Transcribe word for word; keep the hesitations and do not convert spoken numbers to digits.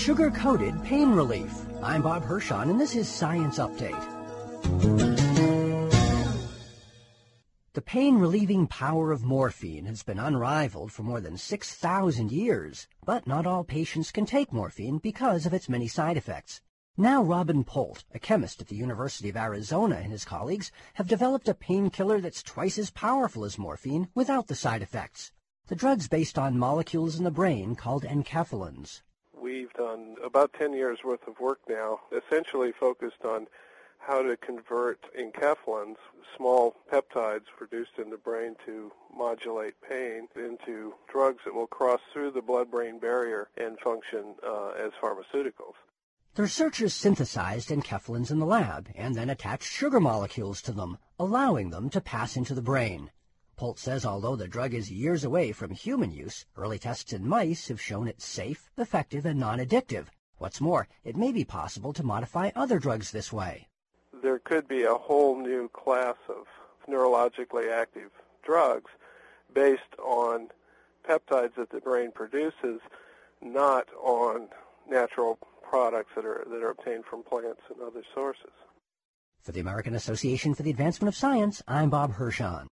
Sugar-coated pain relief. I'm Bob Hirschon, and this is Science Update. The pain-relieving power of morphine has been unrivaled for more than six thousand years, but not all patients can take morphine because of its many side effects. Now Robin Polt, a chemist at the University of Arizona, and his colleagues have developed a painkiller that's twice as powerful as morphine without the side effects. The drug's based on molecules in the brain called enkephalins. We've done about ten years worth of work now, essentially focused on how to convert enkephalins, small peptides produced in the brain to modulate pain, into drugs that will cross through the blood-brain barrier and function uh, as pharmaceuticals. The researchers synthesized enkephalins in the lab and then attached sugar molecules to them, allowing them to pass into the brain. Polt says although the drug is years away from human use, early tests in mice have shown it's safe, effective, and non-addictive. What's more, it may be possible to modify other drugs this way. There could be a whole new class of neurologically active drugs based on peptides that the brain produces, not on natural products that are that are obtained from plants and other sources. For the American Association for the Advancement of Science, I'm Bob Hirschon.